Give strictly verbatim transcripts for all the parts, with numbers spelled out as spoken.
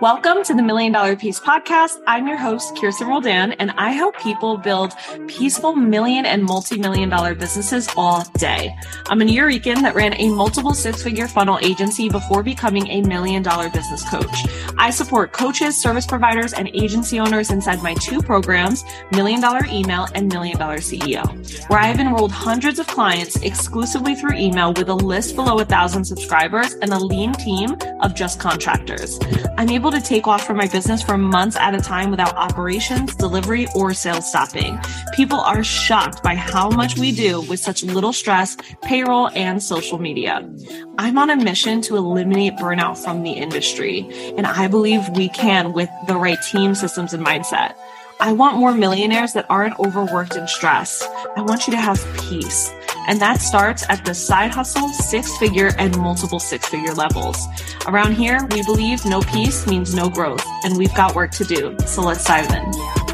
Welcome to the Million Dollar Peace Podcast. I'm your host, Kirsten Roldan, and I help people build peaceful million and multi-million dollar businesses all day. I'm a New Yorican that ran a multiple six-figure funnel agency before becoming a million dollar business coach. I support coaches, service providers, and agency owners inside my two programs, Million Dollar Email and Million Dollar C E O, where I have enrolled hundreds of clients exclusively through email with a list below a thousand subscribers and a lean team of just contractors. I'm able to take off from my business for months at a time without operations, delivery, or sales stopping. People are shocked by how much we do with such little stress, payroll, and social media. I'm on a mission to eliminate burnout from the industry, and I believe we can with the right team, systems, and mindset. I want more millionaires that aren't overworked and stressed. I want you to have peace. And that starts at the side hustle, six-figure, and multiple six-figure levels. Around here, we believe no peace means no growth, and we've got work to do. So let's dive in.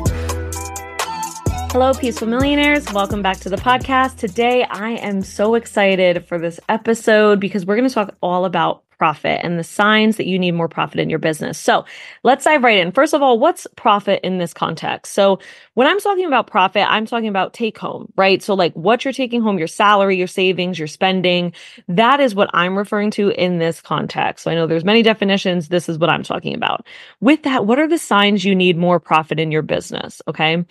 Hello, Peaceful Millionaires. Welcome back to the podcast. Today, I am so excited for this episode because we're going to talk all about profit and the signs that you need more profit in your business. So let's dive right in. First of all, what's profit in this context? So when I'm talking about profit, I'm talking about take home, right? So like what you're taking home, your salary, your savings, your spending, that is what I'm referring to in this context. So I know there's many definitions. This is what I'm talking about. With that, what are the signs you need more profit in your business? Okay.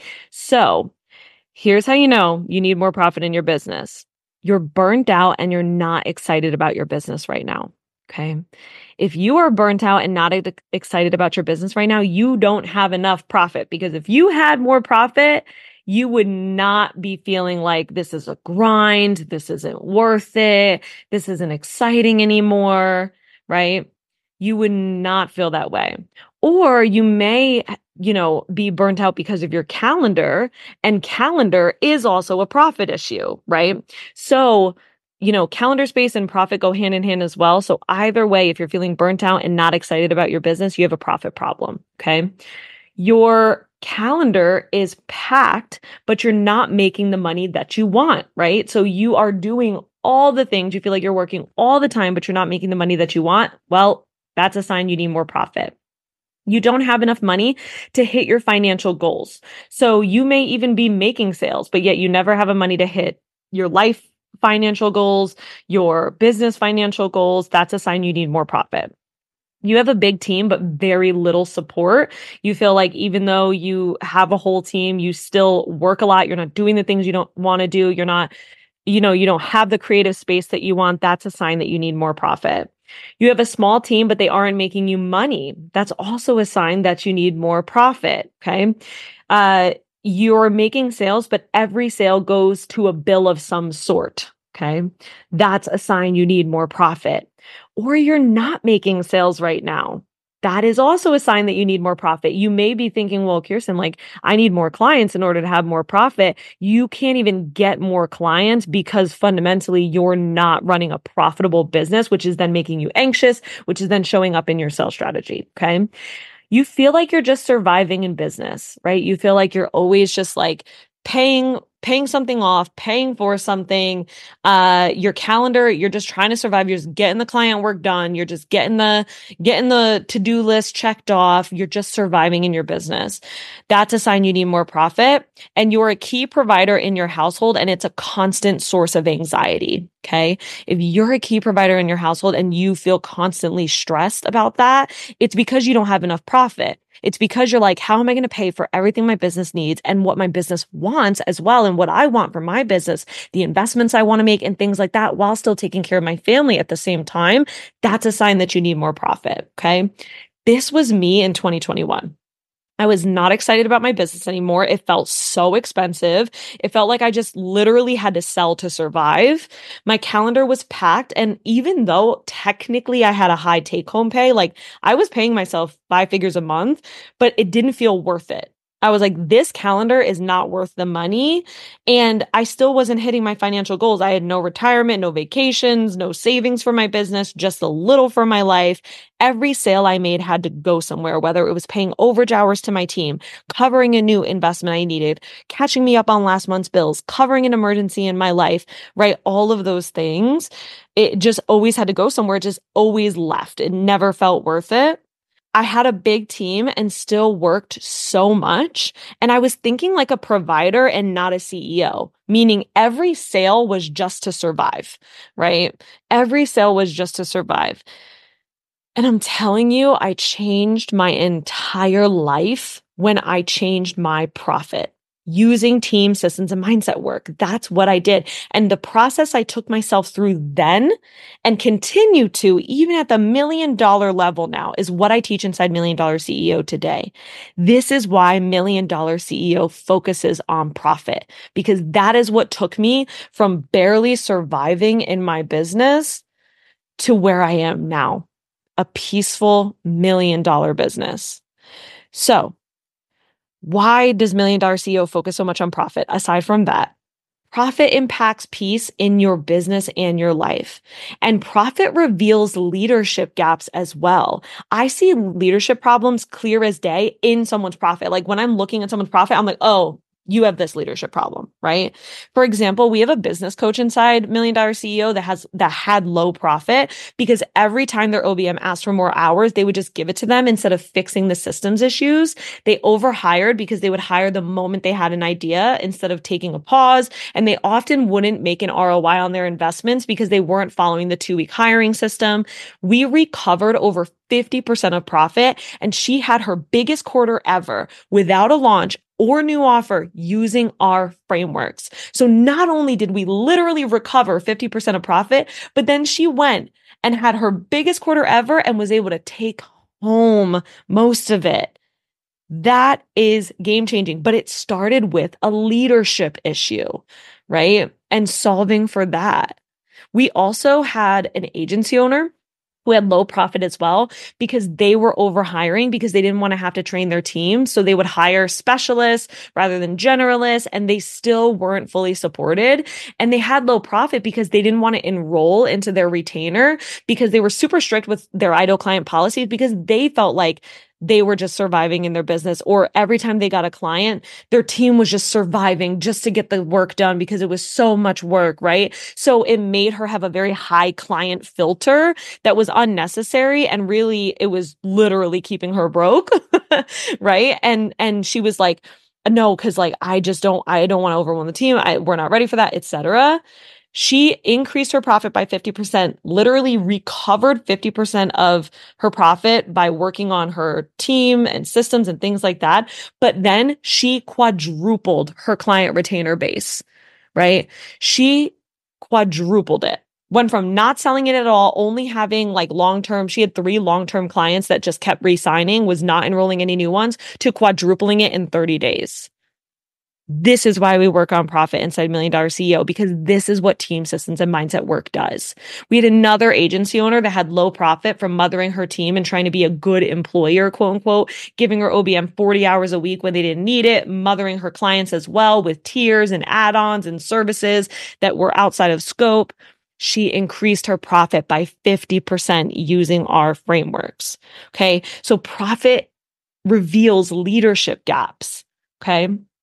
So here's how you know you need more profit in your business. You're burnt out and you're not excited about your business right now. Okay. If you are burnt out and not excited about your business right now, you don't have enough profit, because if you had more profit, you would not be feeling like this is a grind. This isn't worth it. This isn't exciting anymore, right? You would not feel that way. Or you may, you know, be burnt out because of your calendar, and calendar is also a profit issue, right? So you know, calendar space and profit go hand in hand as well. So either way, if you're feeling burnt out and not excited about your business, you have a profit problem. Okay. Your calendar is packed, but you're not making the money that you want, right? So you are doing all the things. You feel like you're working all the time, but you're not making the money that you want. Well, that's a sign you need more profit. You don't have enough money to hit your financial goals. So you may even be making sales, but yet you never have a money to hit your life financial goals, your business financial goals. That's a sign you need more profit. You have a big team, but very little support. You feel like even though you have a whole team, you still work a lot. You're not doing the things you don't want to do. You're not, you know, you don't have the creative space that you want. That's a sign that you need more profit. You have a small team, but they aren't making you money. That's also a sign that you need more profit. Okay. Uh, You're making sales, but every sale goes to a bill of some sort. Okay. That's a sign you need more profit. Or you're not making sales right now. That is also a sign that you need more profit. You may be thinking, well, Kirsten, like I need more clients in order to have more profit. You can't even get more clients because fundamentally you're not running a profitable business, which is then making you anxious, which is then showing up in your sales strategy. Okay. You feel like you're just surviving in business, right? You feel like you're always just like paying, paying something off, paying for something. Uh, your calendar, you're just trying to survive. You're just getting the client work done. You're just getting the, getting the to-do list checked off. You're just surviving in your business. That's a sign you need more profit. And you're a key provider in your household, and it's a constant source of anxiety. Okay. If you're a key provider in your household and you feel constantly stressed about that, it's because you don't have enough profit. It's because you're like, how am I going to pay for everything my business needs and what my business wants as well, and what I want for my business, the investments I want to make and things like that, while still taking care of my family at the same time? That's a sign that you need more profit. Okay. This was me in twenty twenty-one. I was not excited about my business anymore. It felt so expensive. It felt like I just literally had to sell to survive. My calendar was packed. And even though technically I had a high take home pay, like I was paying myself five figures a month, but it didn't feel worth it. I was like, this calendar is not worth the money. And I still wasn't hitting my financial goals. I had no retirement, no vacations, no savings for my business, just a little for my life. Every sale I made had to go somewhere, whether it was paying overage hours to my team, covering a new investment I needed, catching me up on last month's bills, covering an emergency in my life, right? All of those things. It just always had to go somewhere. It just always left. It never felt worth it. I had a big team and still worked so much. And I was thinking like a provider and not a C E O, meaning every sale was just to survive, right? Every sale was just to survive. And I'm telling you, I changed my entire life when I changed my profit using team systems and mindset work. That's what I did. And the process I took myself through then and continue to, even at the million dollar level now, is what I teach inside Million Dollar C E O today. This is why Million Dollar C E O focuses on profit, because that is what took me from barely surviving in my business to where I am now, a peaceful million dollar business. So why does Million Dollar C E O focus so much on profit? Aside from that, profit impacts peace in your business and your life. And profit reveals leadership gaps as well. I see leadership problems clear as day in someone's profit. Like when I'm looking at someone's profit, I'm like, oh, you have this leadership problem, right? For example, we have a business coach inside Million Dollar C E O that has, that had low profit because every time their O B M asked for more hours, they would just give it to them instead of fixing the systems issues. They overhired because they would hire the moment they had an idea instead of taking a pause. And they often wouldn't make an R O I on their investments because they weren't following the two week hiring system. We recovered over fifty percent of profit, and she had her biggest quarter ever without a launch or new offer using our frameworks. So not only did we literally recover fifty percent of profit, but then she went and had her biggest quarter ever and was able to take home most of it. That is game changing, but it started with a leadership issue, right? And solving for that. We also had an agency owner who had low profit as well because they were overhiring because they didn't want to have to train their team. So they would hire specialists rather than generalists, and they still weren't fully supported. And they had low profit because they didn't want to enroll into their retainer because they were super strict with their idle client policies because they felt like they were just surviving in their business, or every time they got a client, their team was just surviving just to get the work done because it was so much work, right? So it made her have a very high client filter that was unnecessary. And really, it was literally keeping her broke, right? And, and she was like, no, cause like, I just don't, I don't want to overwhelm the team. I, we're not ready for that, et cetera. She increased her profit by fifty percent, literally recovered fifty percent of her profit by working on her team and systems and things like that. But then she quadrupled her client retainer base, right? She quadrupled it. Went from not selling it at all, only having like long-term, she had three long-term clients that just kept re-signing, was not enrolling any new ones, to quadrupling it in thirty days. This is why we work on profit inside Million Dollar C E O, because this is what team systems and mindset work does. We had another agency owner that had low profit from mothering her team and trying to be a good employer, quote unquote, giving her O B M forty hours a week when they didn't need it, mothering her clients as well with tiers and add-ons and services that were outside of scope. She increased her profit by fifty percent using our frameworks. Okay. So profit reveals leadership gaps. Okay.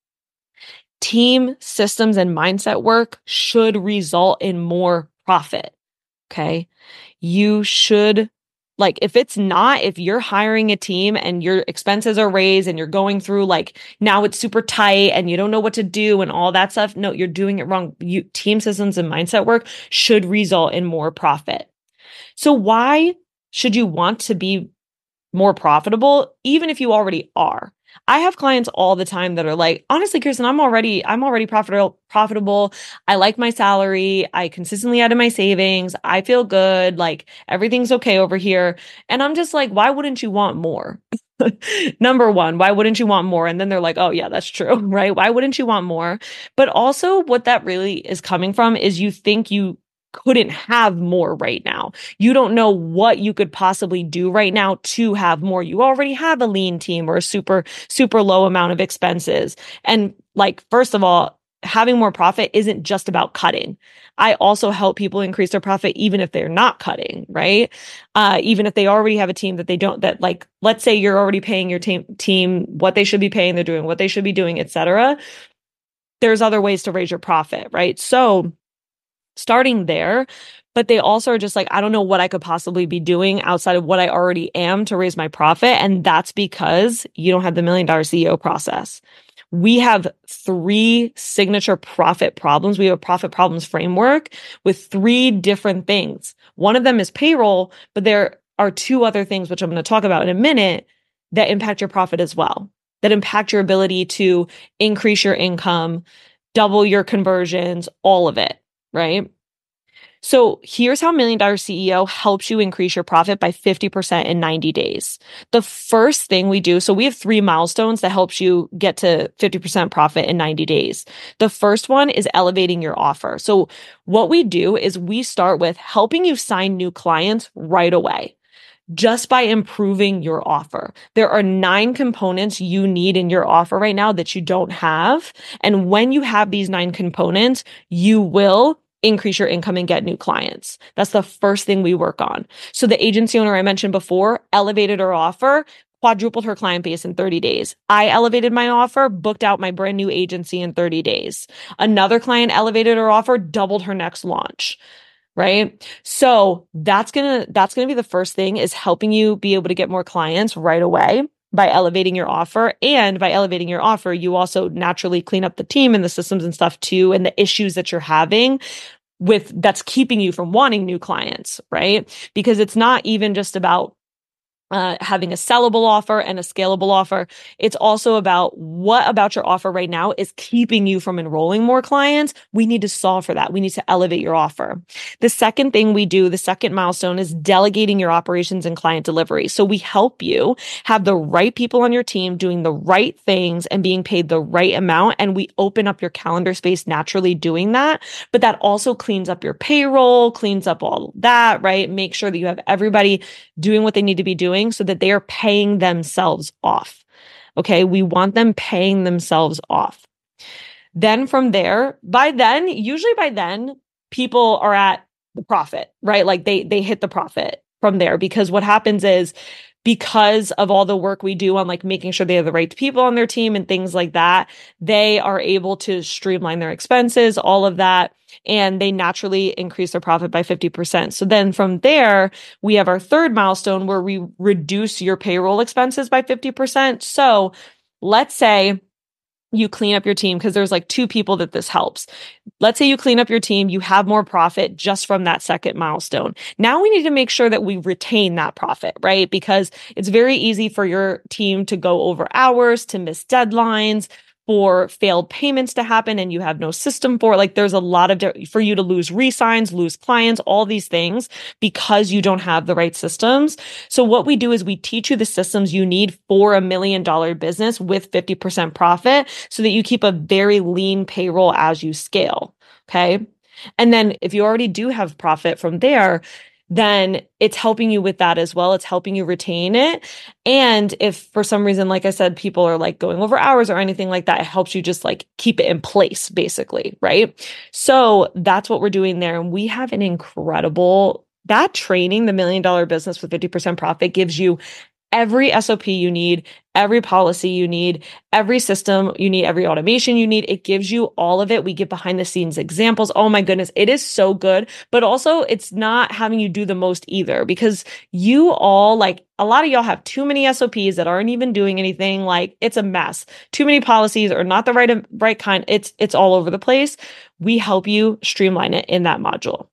Team systems and mindset work should result in more profit. Okay. You should, like, if it's not, if you're hiring a team and your expenses are raised and you're going through like, now it's super tight and you don't know what to do and all that stuff. No, you're doing it wrong. You, team systems and mindset work should result in more profit. So why should you want to be more profitable, even if you already are? I have clients all the time that are like, honestly, Kirsten, I'm already, I'm already profitable, profitable. I like my salary. I consistently add in my savings. I feel good. Like everything's okay over here. And I'm just like, why wouldn't you want more? Number one, why wouldn't you want more? And then they're like, oh yeah, that's true, right? Why wouldn't you want more? But also what that really is coming from is you think you couldn't have more right now. You don't know what you could possibly do right now to have more. You already have a lean team or a super, super low amount of expenses. And like, first of all, having more profit isn't just about cutting. I also help people increase their profit even if they're not cutting, right? Uh, even if they already have a team that they don't, that like, let's say you're already paying your team, team what they should be paying, they're doing what they should be doing, et cetera. There's other ways to raise your profit, right? So starting there, but they also are just like, I don't know what I could possibly be doing outside of what I already am to raise my profit. And that's because you don't have the million dollar C E O process. We have three signature profit problems. We have a profit problems framework with three different things. One of them is payroll, but there are two other things, which I'm going to talk about in a minute, that impact your profit as well, that impact your ability to increase your income, double your conversions, all of it, right? So here's how Million Dollar C E O helps you increase your profit by fifty percent in ninety days. The first thing we do, so we have three milestones that helps you get to fifty percent profit in ninety days. The first one is elevating your offer. So what we do is we start with helping you sign new clients right away, just by improving your offer. There are nine components you need in your offer right now that you don't have. And when you have these nine components, you will increase your income and get new clients. That's the first thing we work on. So the agency owner I mentioned before elevated her offer, quadrupled her client base in thirty days. I elevated my offer, booked out my brand new agency in thirty days. Another client elevated her offer, doubled her next launch. Right? So that's going to, that's going to be the first thing, is helping you be able to get more clients right away by elevating your offer. And by elevating your offer, you also naturally clean up the team and the systems and stuff too, and the issues that you're having with that's keeping you from wanting new clients, right? Because it's not even just about Uh, having a sellable offer and a scalable offer. It's also about what about your offer right now is keeping you from enrolling more clients. We need to solve for that. We need to elevate your offer. The second thing we do, the second milestone, is delegating your operations and client delivery. So we help you have the right people on your team doing the right things and being paid the right amount. And we open up your calendar space naturally doing that. But that also cleans up your payroll, cleans up all that, right? Make sure that you have everybody doing what they need to be doing so that they are paying themselves off. Okay. We want them paying themselves off. Then from there, by then, usually by then, people are at the profit, right? Like they, they hit the profit from there, because what happens is, because of all the work we do on like making sure they have the right people on their team and things like that, they are able to streamline their expenses, all of that, and they naturally increase their profit by fifty percent. So then from there, we have our third milestone where we reduce your payroll expenses by fifty percent. So let's say you clean up your team, because there's like two people that this helps. Let's say you clean up your team, you have more profit just from that second milestone. Now we need to make sure that we retain that profit, right? Because it's very easy for your team to go over hours, to miss deadlines, for failed payments to happen, and you have no system for it. Like there's a lot of, di- for you to lose re-signs, lose clients, all these things because you don't have the right systems. So what we do is we teach you the systems you need for a million dollar business with fifty percent profit, so that you keep a very lean payroll as you scale. Okay. And then if you already do have profit from there, then it's helping you with that as well. It's helping you retain it. And if for some reason, like I said, people are like going over hours or anything like that, it helps you just like keep it in place, basically, right? So that's what we're doing there. And we have an incredible, that training, the million dollar business with fifty percent profit, gives you every S O P you need, every policy you need, every system you need, every automation you need. It gives you all of it. We give behind the scenes examples. Oh my goodness, it is so good. But also it's not having you do the most either, because you all, like a lot of y'all have too many S O Ps that aren't even doing anything. Like it's a mess. Too many policies or not the right, right kind. It's, it's all over the place. We help you streamline it in that module.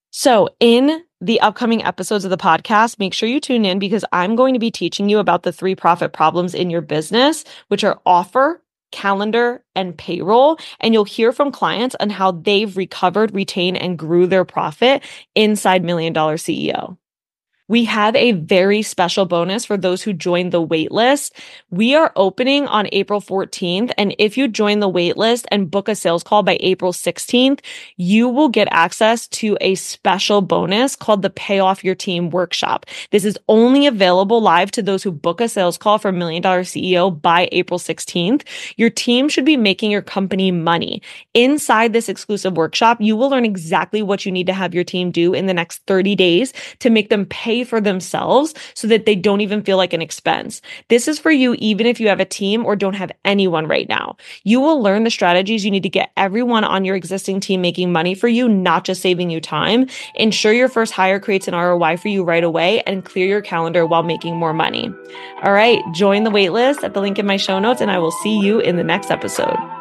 So in the upcoming episodes of the podcast, make sure you tune in, because I'm going to be teaching you about the three profit problems in your business, which are offer, calendar, and payroll. And you'll hear from clients on how they've recovered, retained, and grew their profit inside Million Dollar C E O. We have a very special bonus for those who join the waitlist. We are opening on April fourteenth. And if you join the waitlist and book a sales call by April sixteenth, you will get access to a special bonus called the Pay Off Your Team Workshop. This is only available live to those who book a sales call for Million Dollar C E O by April sixteenth. Your team should be making your company money. Inside this exclusive workshop, you will learn exactly what you need to have your team do in the next thirty days to make them pay pay for themselves so that they don't even feel like an expense. This is for you even if you have a team or don't have anyone right now. You will learn the strategies you need to get everyone on your existing team making money for you, not just saving you time. Ensure your first hire creates an R O I for you right away and clear your calendar while making more money. All right, join the waitlist at the link in my show notes, and I will see you in the next episode.